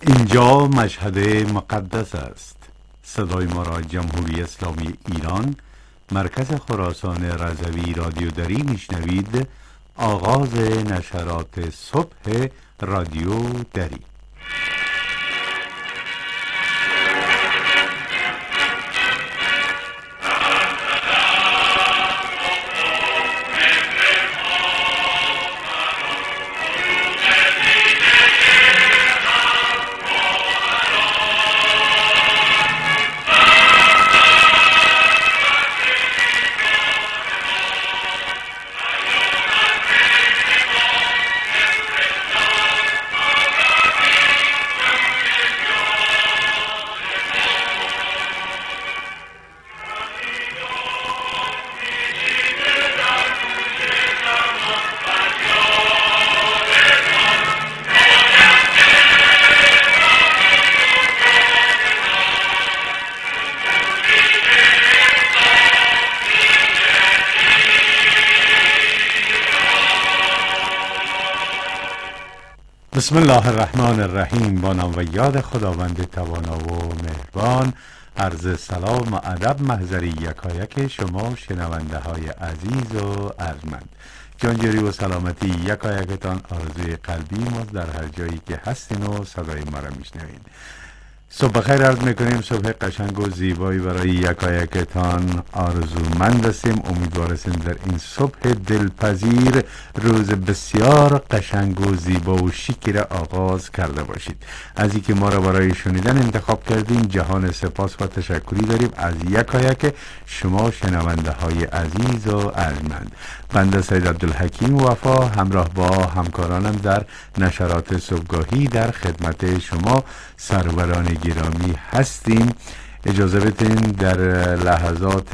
اینجا مشهد مقدس است. صدای ما را جمهوری اسلامی ایران، مرکز خراسان رضوی رادیو دری میشنوید. آغاز نشرات صبح رادیو دری. بسم الله الرحمن الرحیم. با نام و یاد خداوند توانا و مهربان. عرض سلام و ادب محضر یکایک شما شنونده های عزیز و ارجمند. جانجوری و سلامتی یکایکتان آرزوی قلبی ما در هر جایی که هستین و صدای ما را میشنوید. صبح بخیر عرض میکنیم. صبح قشنگ و زیبایی برای یکایکتان آرزومند هستیم. امیدوارستیم در این صبح دلپذیر روز بسیار قشنگ و زیبا و شیکی را آغاز کرده باشید. از اینکه ما را برای شنیدن انتخاب کردیم جهان سپاس و تشکری داریم از یکایک شما شنونده های عزیز و ارجمند. بنده سید عبدالحکیم وفا همراه با همکارانم در نشرات صبحگاهی در خدمت شما سروران گرامی هستیم. اجازه بدین در لحظات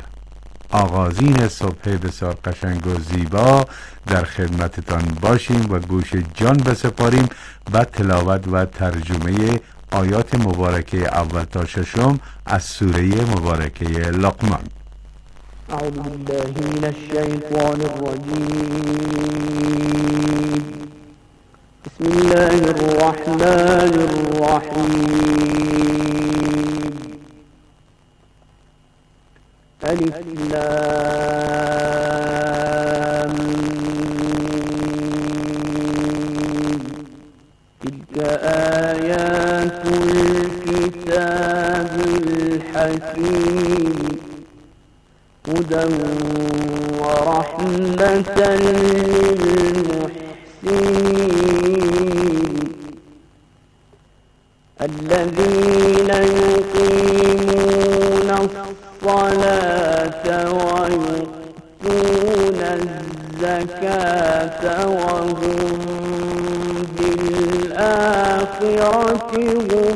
آغازین صبح بسیار قشنگ و زیبا در خدمتتان باشیم و گوش جان بسپاریم و تلاوت و ترجمه آیات مبارکه اول تا ششم از سوره مبارکه لقمان. اعوذ بالله من الشیطان الرجیم. بسم الله الرحمن الرحیم. الف لام میم. تلك آیات الكتاب الحکیم هدى ورحمة للمحسنين الذين يقيمون الصلاة ويؤتون الزكاة وهم بالآخرة هم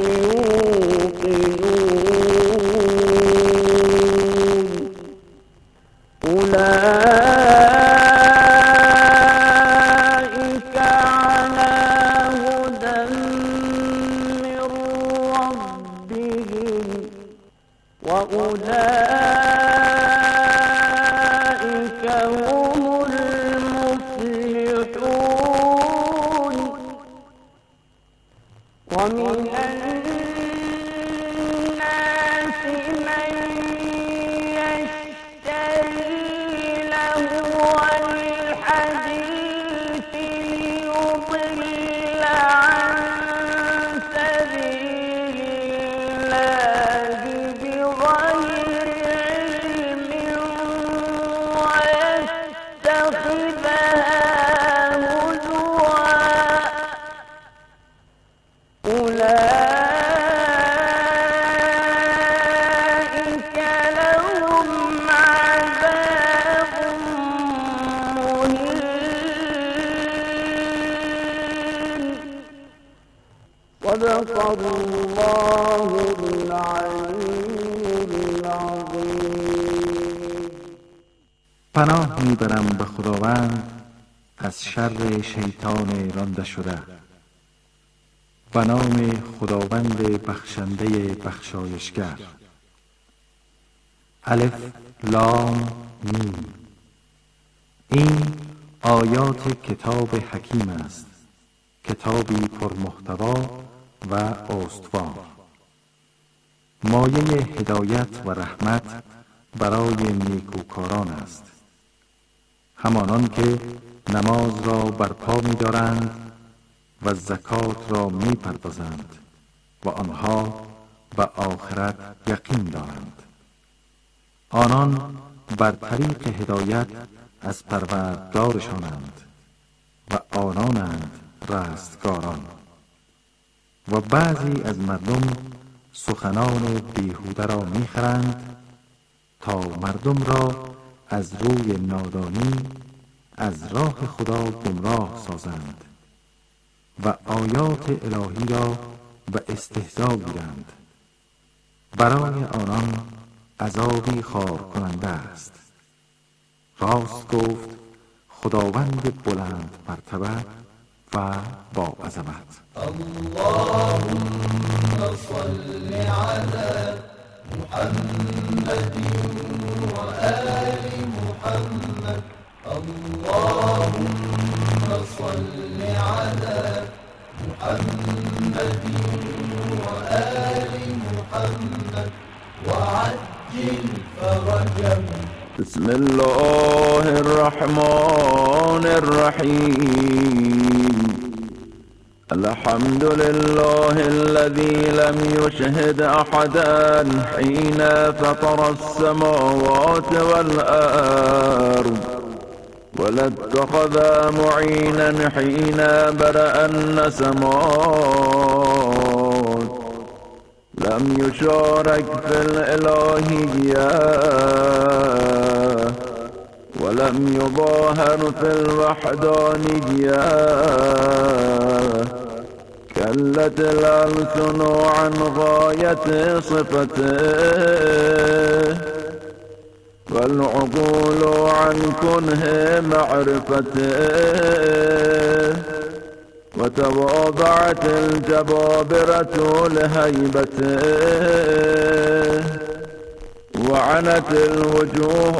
يوقنون أولئك على هدى من ربهم وأولئك هم المفلحون. ومن الناس من يشتري لهو الحديث ليضل عن سبيل الله بغير علم ويتخذها هزوا. أولئك لهم عذاب مهين. صدق الله العلي العظيم. پناه میبرم به خداوند از شر شیطان رانده شده. به نام خداوند بخشنده بخشایشگر. الف لام میم. این آیات کتاب حکیم است، کتابی پرمحتوا و استوار. مایه هدایت و رحمت برای نیکوکاران است، همانان که نماز را برپا می‌دارند و زکات را می‌پردازند و آنها به آخرت یقین دارند. آنان بر طریق هدایت از پروردگارشانند و آنانند رستگاران. و بعضی از مردم سخنان بیهوده را میخرند تا مردم را از روی نادانی از راه خدا گمراه سازند و آیات الهی را به استهزا گیرند. برای آنان عذابی خار کننده است. راست گفت خداوند بلند مرتبه و با عظمت. اللهم صل على محمد وآل محمد. اللهم صل على محمد وآل محمد وعجل فرجهم. بسم الله الرحمن الرحيم. الحمد لله الذي لم يشهد أحدا حين فطر السماوات والأرض، ولا اتخذ معينا حين برأ النسمات، لم يشارك في الإلهية ولم يظاهر في الوحدانية. كلت الألسن عن غاية صفته والعقول عن كنه معرفته، وتواضعت الجبابرة لهيبته، وعنت الوجوه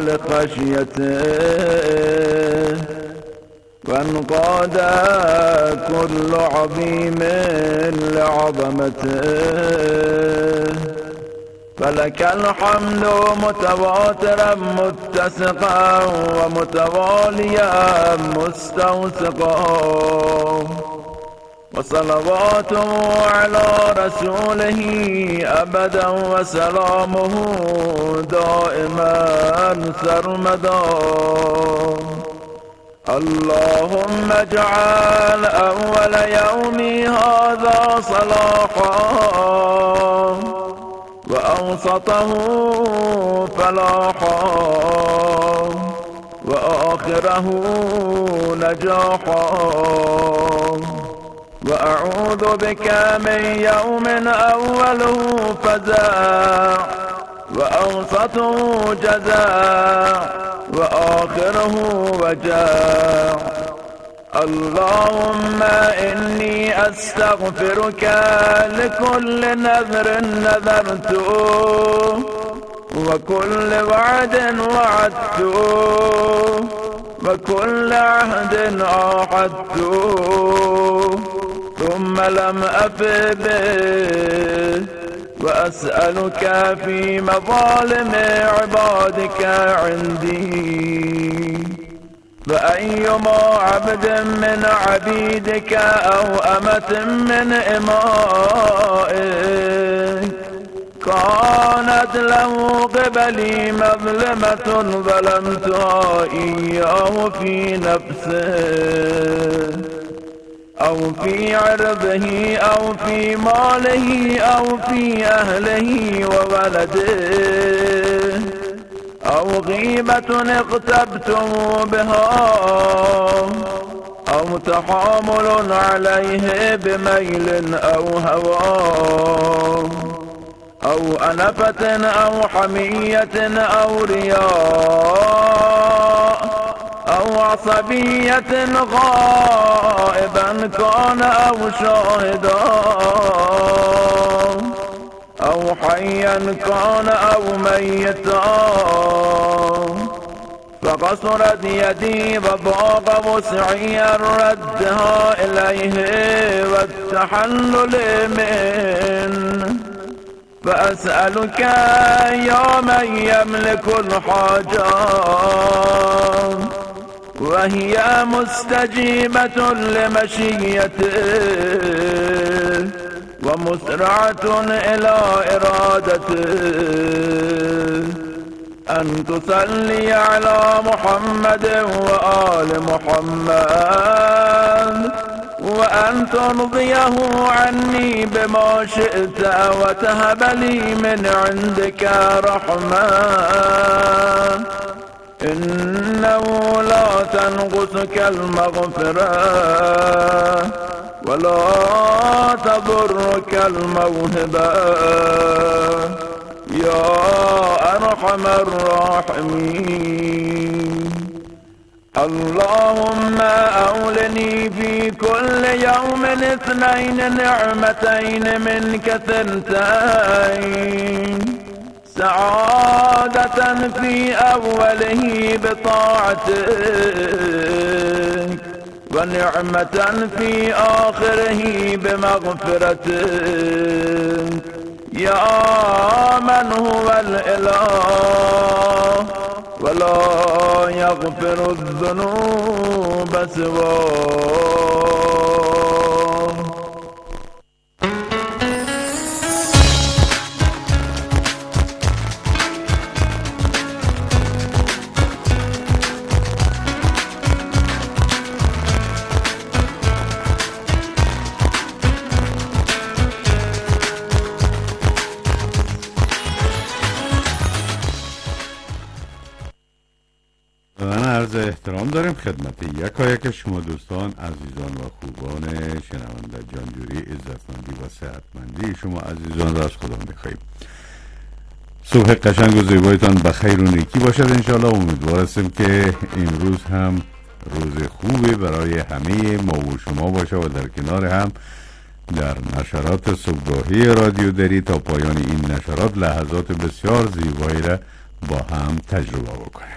لخشيته، وانقاد كل عظيم لعظمته. فلك الحمد متواترا متسقا ومتواليا مستوسقا، وصلواته على رسوله أبدا وسلامه دائما سرمدا. اللهم اجعل أول يومي هذا صلاحا، وأوسطه فلاحا، وآخره نجاحا. وأعوذ بك من يوم أوله فزاع، وأوسطه جزاع، وآخره وجاع. اللهم إني أستغفرك لكل نذر نذرته، وكل وعد وعدته، وكل عهد عاهدته، ثم لم أف به. وأسألك في مظالم عبادك عندي، فأيما عبد من عبيدك أو أمة من إمائك كانت له قبلي مظلمة ظلمتها إياه في نفسه أو في عرضه أو في ماله أو في أهله وولده، أو غيبة اغتبته بها، أو تحامل عليه بميل أو هوى، أو أنفة أو حمية أو رياء أو عصبية غائبا كان أو شاهدا، أو حيا كان أو ميتا، فقد قصرت يدي وضاق وسعي ردها إليه والتحلل منه فأسألك يا من يملك الحاجات وهي مستجيبة لمشيته ومسرعة إلى إرادته أن تصلي على محمد وآل محمد وأن ترضيه عني بما شئت وتهب لي من عندك رحمة إنه لا تنقصك المغفرة ولا تضرك الموهبة يا أرحم الراحمين اللهم أولني في كل يوم 2 نعمتين منك ثنتين سعادة في أوله بطاعتك ونعمة في آخره بمغفرتك يا من هو الإله ولا يغفر الذنوب سواه. عرض احترام داریم خدمت یکایک شما دوستان عزیزان و خوبان شنونده جانجوری عزتمندی و صحتمندی شما عزیزان را از خدا می‌خواهیم. صبح قشنگ و زیبایتان بخیر و نیکی باشد انشاءالله. امیدوار هستیم که امروز هم روز خوبی برای همه ما و شما باشه و در کنار هم در نشرات صبحگاهی رادیو دری تا پایان این نشرات لحظات بسیار زیبایی را با هم تجربه بکنیم.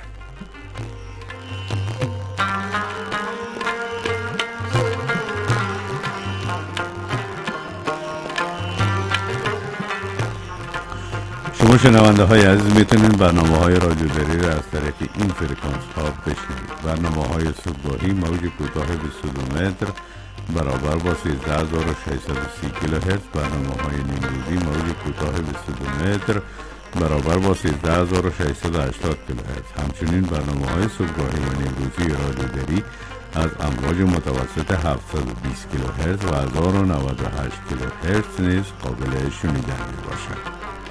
شما شنونده های عزیز میتونید برنامه های رادیو دری را از طریق این فرکانس ها بشنوید. برنامه های صبحگاهی موج کوتاه 22 متر برابر با 13630 کیلوهرتز، برنامه های نیمروزی موج کوتاه 22 متر برابر با 13680 کیلوهرتز. همچنین برنامه های صبحگاهی و نیمروزی رادیو دری از امواج متوسط 720 کیلوهرتز و 1098 کیلوهرتز نیز قابل شنیدن میباشد.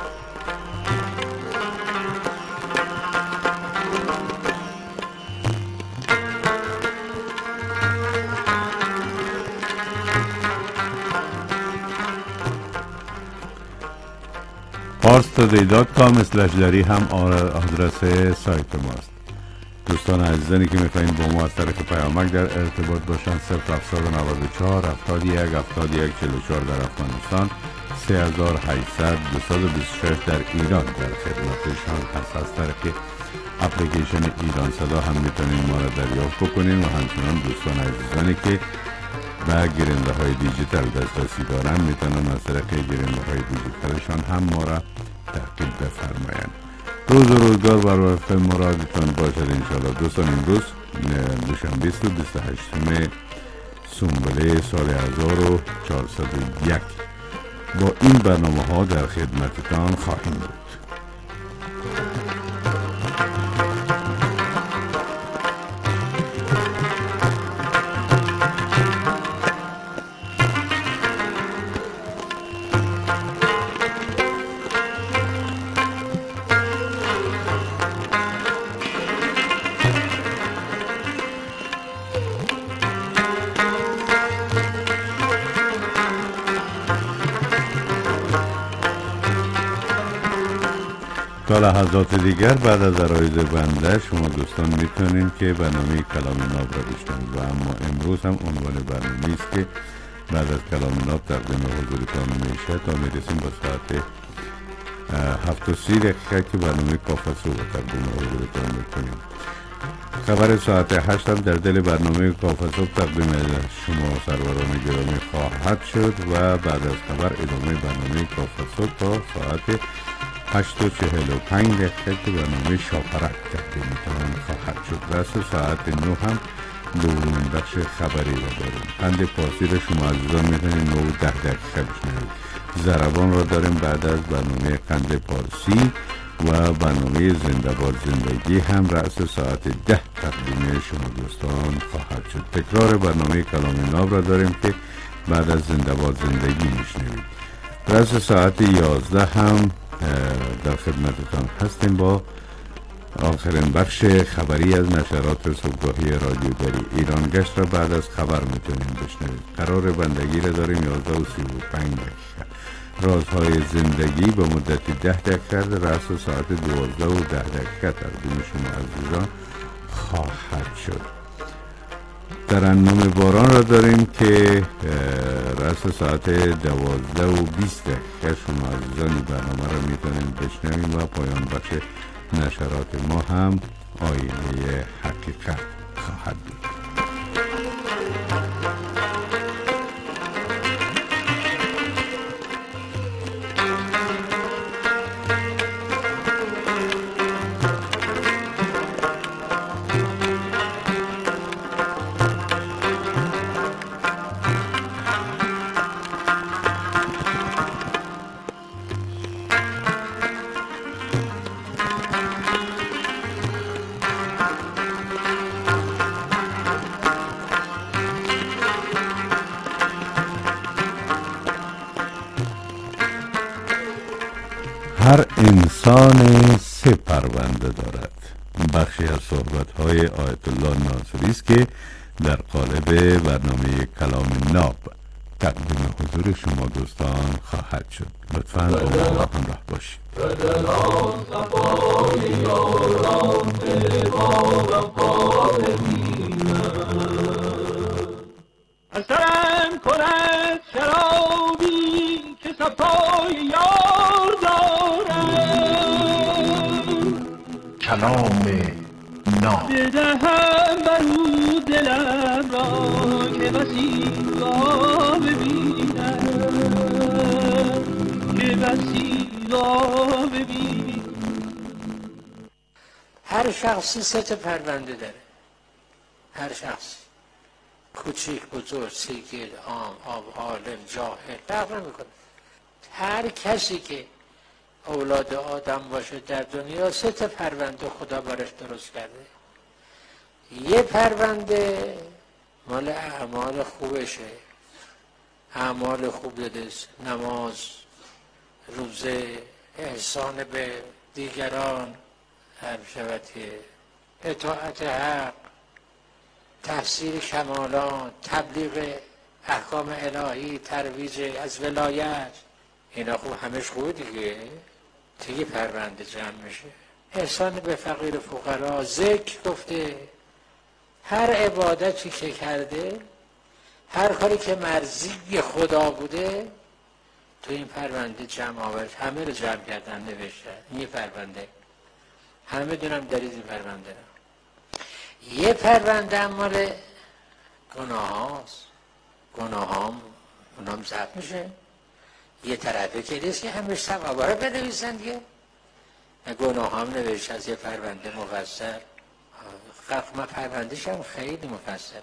parstoday.com/dari هم آدرس سایت ماست. دوستان عزیزانی که میخواین با ما از طریق پیامک در ارتباط باشن 0794 71 71 44 در افغانستان، 3800 226 در ایران در خدمتشان هست. از طریق اپلیکیشن ایران صدا هم میتونین ما را دریافت بکنین و همچنان دوستان عزیزانی که به گیرنده های دیجیتال دسترسی دارن میتونن از طریق گیرنده های دیجیتالشان هم ما را تعقیب بفرمایند. روز و روزگار بر وفق مرادتان باشد انشاءالله. دوستان امروز دوشنبه 28 سنبله سال 1401 با این برنامه ها در خدمتتان خواهیم بود. تا لحظات دیگر بعد از عرایض بنده شما دوستان میتونین که برنامه کلام ناب را بشنوید و اما امروز هم عنوان برنامه است که بعد از کلام ناب تقدیم حضورتان میشه تا میرسیم به ساعت 7:30 که برنامه کافه صبح تقدیم حضورتان میکنیم. خبر ساعت 8 هم در دل برنامه کافه صبح تقدیم شما سروران گرامی خواهد شد و بعد از خبر ادامه برنامه کافه صبح تا ساعت 8:45 که برنامه شاپرک تقدیمتان خواهد شد. رأس ساعت 9 هم دومین بخش خبری را داریم. قند پارسی را شما عزیزان میتونید 9-10 دقیقه بشنوید. ضربان را داریم بعد از برنامه قند پارسی و برنامه زنده باد زندگی هم رأس ساعت 10 تقدیم شما دوستان خواهد شد. تکرار برنامه کلام ناب را داریم که بعد از زنده باد زندگی میشنوید. رأس ساعت 11 هم در خدمتتان هستیم با آخرین بخش خبری از نشرات صبحگاهی رادیو داری ایران گشت را بعد از خبر میتونیم بشنوید. قرار بندگی را داریم 11:35. رازهای زندگی به مدت 10 دقیقه رأس ساعت 12:10 تقدیم شما عزیزان خواهد شد. ترنم باران را داریم که رأس ساعت 12:20 شما عزیزان این برنامه را میتونید بشنوید و پایان بخش نشرات ما هم آینه حقیقت خواهد بود. هر انسان 3 پرونده دارد. بخشی از صحبت‌های آیت الله ناصری است که در قالب برنامه کلام ناب تقدیم حضور شما دوستان خواهد شد. لطفاً با ما همراه باشید. اثرم کند شرابی که صفای یار کلام ناب بدهم برو دلم را که بسیار ببینم که بسیار ببینم. هر شخصی 3 پرونده داره. هر شخص کوچیک بزرگ سیگل عام آب عالم جاهل فرق نمیکنه. هر کسی که اولاد آدم باشه در دنیا 3 پرونده خدا برش درست کرده. یه پرونده مال اعمال خوبشه، اعمال خوب داده، نماز، روزه، احسان به دیگران، هر شود که اطاعت حق، تحصیل کمالات، تبلیغ احکام الهی، ترویج از ولایت، اینا خوب همش خوبه دیگه پرونده جمع میشه. احسان به فقیر فقرا، ذکر گفته، هر عبادتی که کرده، هر کاری که مرضی خدا بوده تو این پرونده جمع آورد. همه رو جمع کردن نوشتن این پرونده، همه دونم دارید این پرونده رو. یه پرونده مال گناه هاست، گناه هم اونام ضبط میشه. یه طرفه که نیست که همه ثوابا رو بنویسن دیگه. گناه هم نوشته از یه پرونده مفصل. من پروندهش هم خیلی مفصله،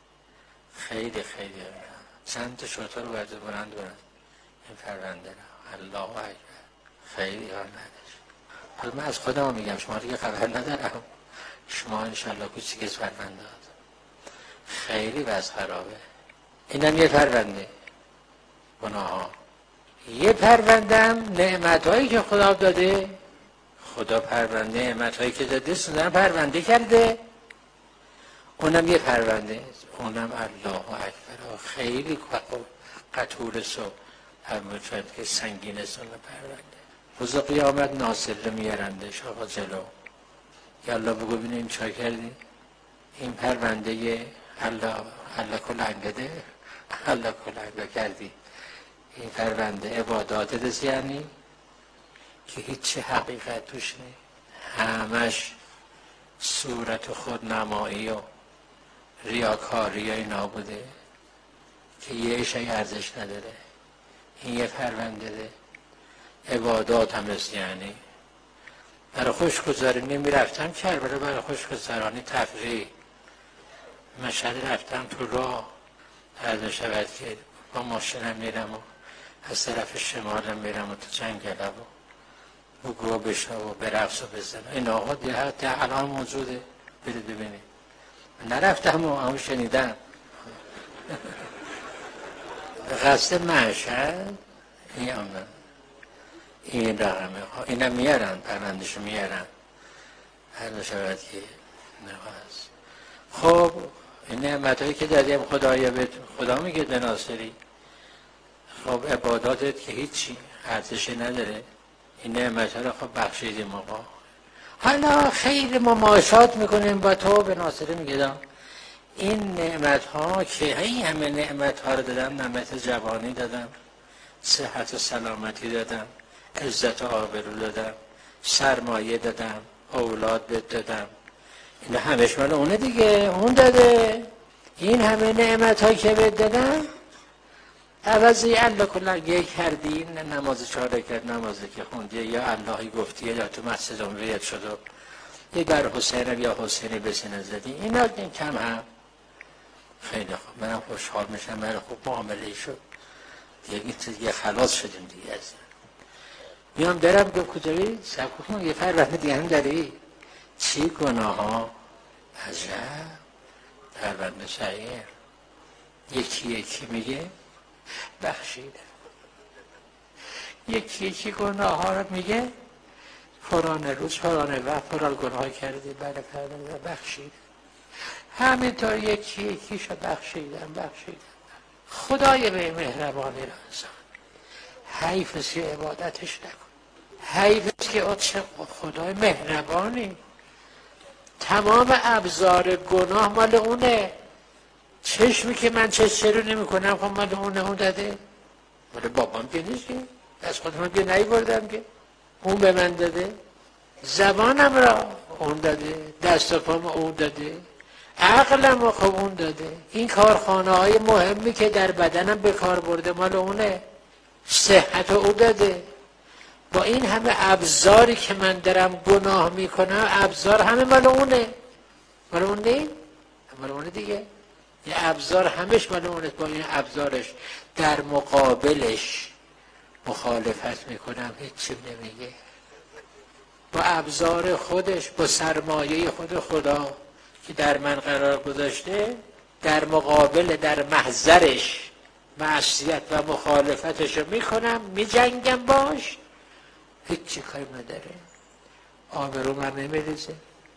خیلی چند تا شطور رو برده برند این پرونده رو. الله اکبر، خیلی ها نداشت. حالا من از خودم میگم، شما دیگه خبر ندارم، شما انشالله کوچیک از پرونده هات خیلی وضع خرابه. اینم یه پرونده گناه ها. یه پرونده هم نعمت هایی که خدا داده. خدا پرونده نعمت هایی که داده سندن پرونده کرده، اونم یه پرونده، اونم الله اکبر خیلی قطور صبح همونجاید که سنگین سن پرونده. روز قیامت ناصر رو میارندش آقا جلو، یالله بگو بینیم چای کردی؟ این پرونده الله کلنگه ده، الله کلنگه کردی. این پرونده عبادات دست یعنی که هیچ حقیقت توش نی، همش صورت خودنمایی و ریاکاری و اینا بوده که یه شی ارزش نداره. این یه پرونده ده. عبادات هم است. یعنی برای خوشگذاری نمیرفتم کربلا، برای خوشگذرانی تفریح مشهد رفتم تو راه، عرض شود که با ماشینم میرم و از طرف شمالم میرم و تو جنگلم و گروه بشنم و برقص و بزنم. این آقا ده الان موجوده، برید ببینید. نرفتم و همون شنیدم. قصد مشهد این رقمه ها اینم میارن، پرندشو میارن، هر شود که نخواست. خب این نعمت هایی که دادیم خدا میگه به ناصری، خب عباداتت که هیچی ارزشی نداره، این نعمت ها رو خب بخشیدیم آقا. حالا خیر مماشات میکنیم با تو. به ناصری میگه این نعمت ها که این همه نعمت ها رو دادم، نعمت جوانی دادم، صحت و سلامتی دادم، عزت و آبرو دادم، سرمایه دادم، اولاد بهت دادم، این همش مال اونه دیگه، اون داده. این همه نعمت هایی که بهت دادم عوضی الله کلا گه کردی، نماز 4 رکعت نمازی که خوندی یا اللهی گفتی یا تو مسجد بیاد شد و یه بر حسین یا حسینی به سینه زدی، اینا کم هم خیلی خوب. منم خوشحال میشم، من خوب معامله شد دیگه خلاص شدیم دیگه. از میام درم گفت کجایی؟ سبکو یه فرق دیگه هم داری؟ چی گناه ها؟ عجب پرونده شعیر یکی میگه بخشیده، یکی گناه ها رو میگه فلان روز فلان وقت فلان گناه کردی، بله پرونده بخشیده. همینطور یکیشو بخشیدم. خدای به مهربانی را انسان حیف است که عبادتش نکن، حیف است که چه خدای مهربانی. تمام ابزار گناه مال اونه. چشمی که من چشم نمی کنم خب مال اونه، اون داده. مال بابام که نیست که، از خودم که نیوردم که، اون به من داده. زبانم را اون داده، دست و پام اون داده، عقلم رو خب اون داده. این کارخانه های مهمی که در بدنم به کار برده مال اونه، صحت رو اون داده. با این همه ابزاری که من دارم گناه میکنم، ابزار همه مال اونه. مال اون نیست؟ مال اونه دیگه. این ابزار همش مال اونه. با این ابزارش در مقابلش مخالفت میکنم، هیچی نمیگه. با ابزار خودش، با سرمایه خود خدا که در من قرار گذاشته، در مقابل در محضرش معصیت و مخالفتش رو میکنم، میجنگم باش، هیچی کاری نداره، آبرو من نمیریزه.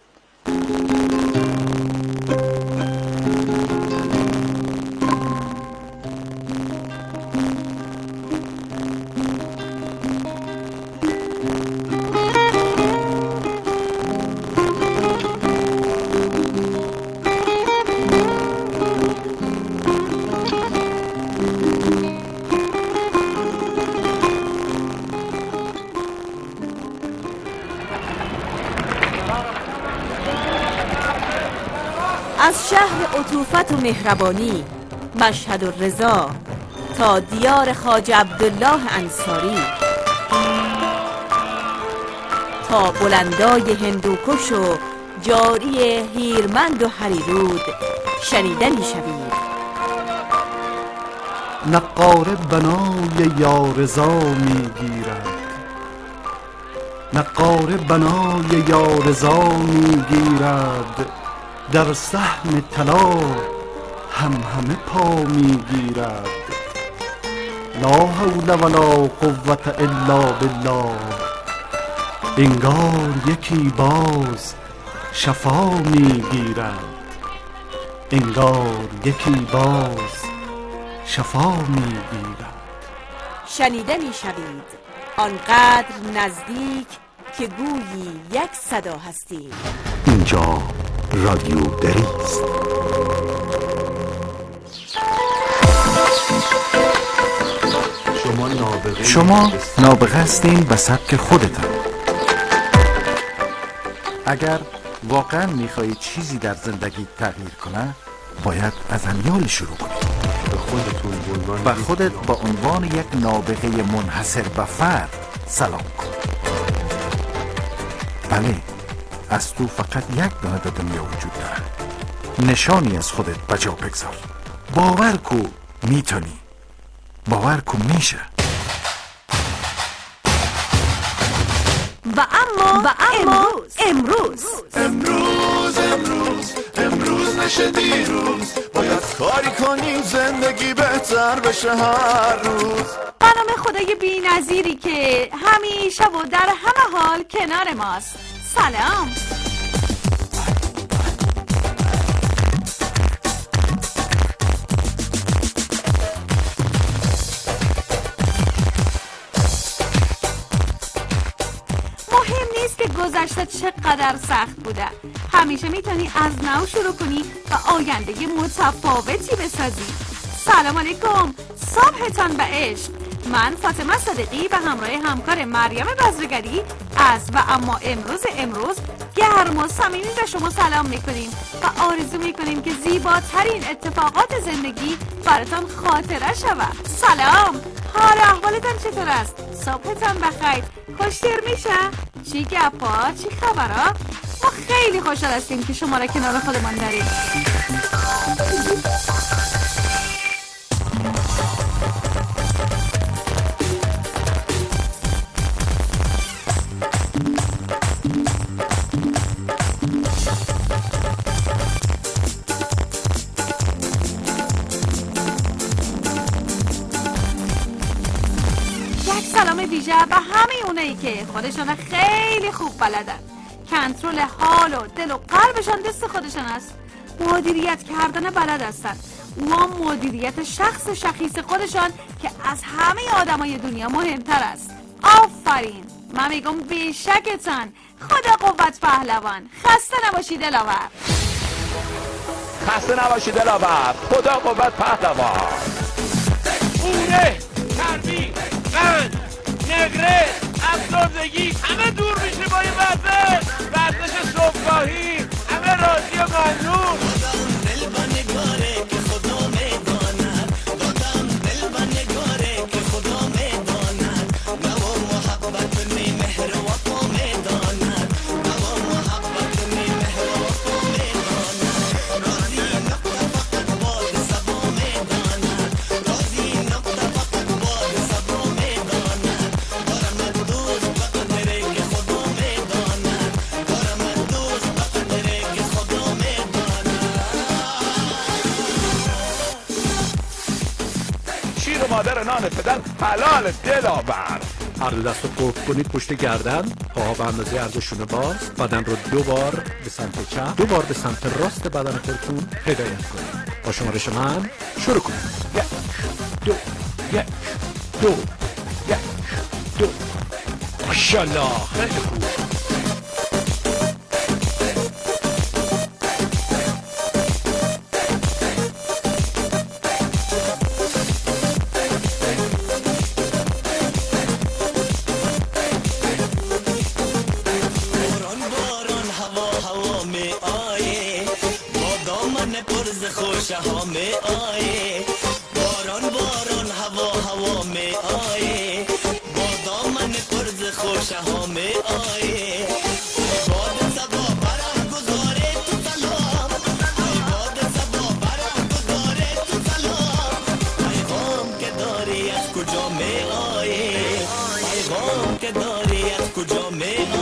از شهر عطوفت و مهربانی مشهد الرضا تا دیار خواجه عبدالله انصاری، تا بلندای هندوکش و جاری هیرمند و هریرود شنیدنی شوید. نقاره بنای یارضا میگیرد، نقاره بنای یارضا میگیرد، در سهم طلا همه پا میگیرد. لا حول ولا قوة الا بالله. انگار یکی باز شفا میگیرد، انگار یکی باز شفا میگیرد. شنیدنی شوید آنقدر نزدیک که گویی یک صدا هستید. اینجا رادیو دریست. شما نابغه هستین به سبک خودتان. اگر واقعا میخوایی چیزی در زندگی تغییر کنه، باید از امیال شروع کنی. به خودت با عنوان یک نابغه منحصر به فرد سلام کن. بله، از تو فقط یک دانه در دنیا وجود داره. نشانی از خودت بجا بگذار. باور کو میتونی، باور کو میشه. و اما امروز نشه دیروز، باید کاری کنیم زندگی بهتر بشه هر روز. برنامه خدای بی نظیری که همیشه و در همه حال کنار ماست. سلام. گذشته چقدر سخت بوده. همیشه میتونی از نو شروع کنی و آینده متفاوتی بسازی. سلام علیکم، صبحتان به عشق. من فاطمه صادقی به همراه همکار مریم بزرگری از و اما امروز گرم و صمیمی به شما سلام میکنیم و آرزو میکنیم که زیباترین اتفاقات زندگی براتان خاطره شود. سلام، حال احوالتان چطور است؟ صبحتان بخیر، خوشگل میشه؟ چی گپا؟ چی خبرها؟ ما خیلی خوشحال هستیم که شما را کنار خودمان داریم. سلام ویژه به همه اونایی که خودشون خیلی خوب بلدن، کنترل حال و دل و قلبشان دست خودشون است، مدیریت کردن بلد هستن و مدیریت شخص شخیص خودشان که از همه آدمای دنیا مهمتر است. آفرین، من میگم بیشکتان. خدا قوت پهلوان. خسته نباشی دلاور. خسته نباشی دلاور. خدا قوت پهلوان. اوره، چربی، قند، نگره، افسردگی همه دور میشه با این ورزش صبحگاهی. همه راضی و ممنون. مادر نان پدر حلال دلاور. هر دو دست رو قفل کنید پشت گردن، پاها به اندازه عرض شونه باز، بدن رو 2 بار به سمت چپ، 2 بار به سمت راست بدن خودتون هدایت کنید. با شمارش من شروع کنید. 1 2 1 2 1 2. ماشاءالله، خیلی خوب. ها می آیه باران باران هوا می آیه با دامن پرز خوش ها می آیه باد صدا برام گذاره تو سلام باد صدا برام گذاره تو سلام پیغام که داری از کجا می آیه پیغام که داری از کجا می آیه